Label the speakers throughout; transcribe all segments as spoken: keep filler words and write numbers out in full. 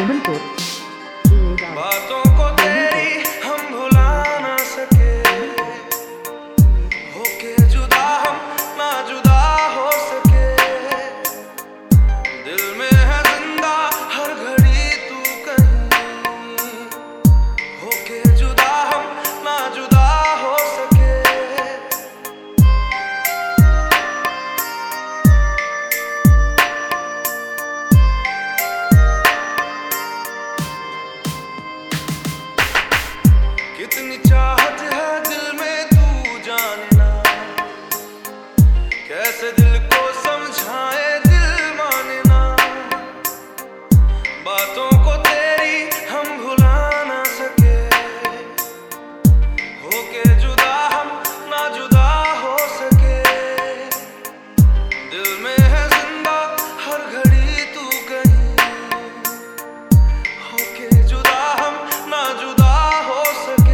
Speaker 1: डोमनपुर।
Speaker 2: बातों को तेरी हम भुला ना सके, होके जुदा हम ना जुदा हो सके। दिल में है जिंदा हर घड़ी तू कहीं, होके जुदा हम ना जुदा हो सके। कितनी चाहत है दिल में तू जाने ना, कैसे दिल को समझाए दिल माने ना। बातों को तेरी हम भुला ना सके, होके जुदा हम ना जुदा हो सके। दिल में है जिंदा हर घड़ी तू कहीं, होके जुदा हम ना जुदा हो सके।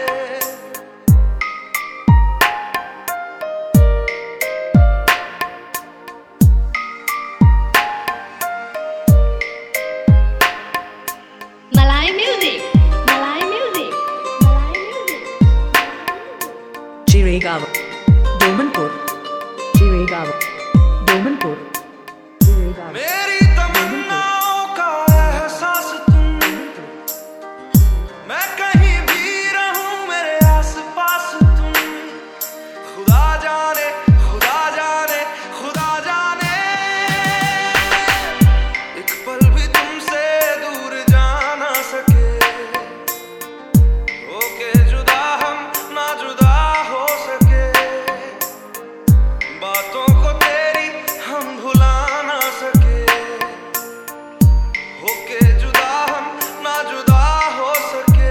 Speaker 3: Malay music, Malay music, Malay music.
Speaker 1: Chiraigaon Domanpur. Chiraigaon Domanpur. Chiraigaon
Speaker 2: मेरी तमन्नाओं का एहसास तुम, मैं कहीं भी रहूं मेरे आसपास तुम। खुदा जाने खुदा जाने खुदा जाने, एक पल भी तुमसे दूर जा ना सके। होके जुदा हम ना जुदा हो सके। बातों को तेरी हम भुला ना सके, होके जुदा हम ना जुदा हो सके।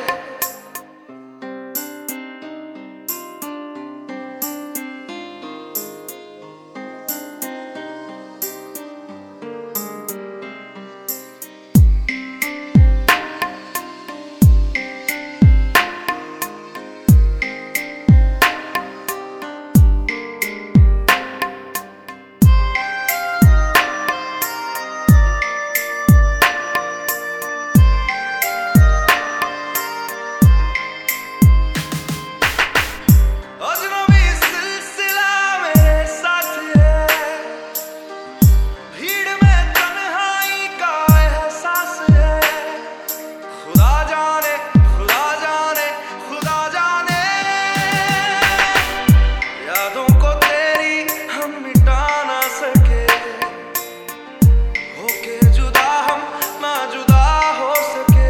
Speaker 2: अजनबी सिलसिला मेरे साथ है, भीड़ में तन्हाई का एहसास है। खुदा जाने खुदा जाने खुदा जाने, यादों को तेरी हम मिटा ना सके। होके जुदा हम ना जुदा हो सके।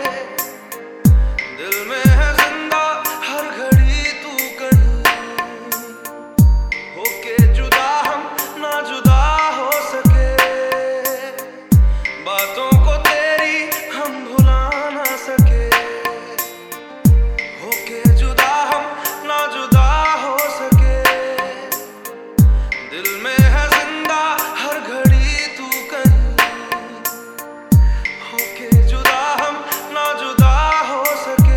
Speaker 2: दिल में है जिंदा हर घड़ी तू कहीं, होके जुदा हम ना जुदा हो सके। बातों को तेरी हम भुला ना सके, होके जुदा हम ना जुदा हो सके। दिल में है जिंदा हर घड़ी तू कहीं, होके जुदा हम ना जुदा हो सके।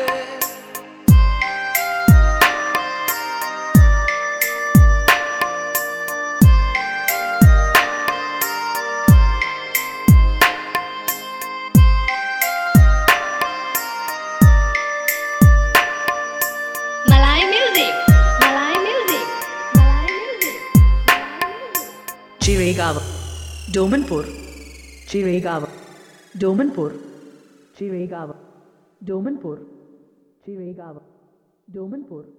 Speaker 3: Malay music, Malay music, Malay music, Malay music.
Speaker 1: Chiraigaon Domanpur. Chiraigaon Domanpur. Chiraigaon Domanpur. Chiraigaon Domanpur.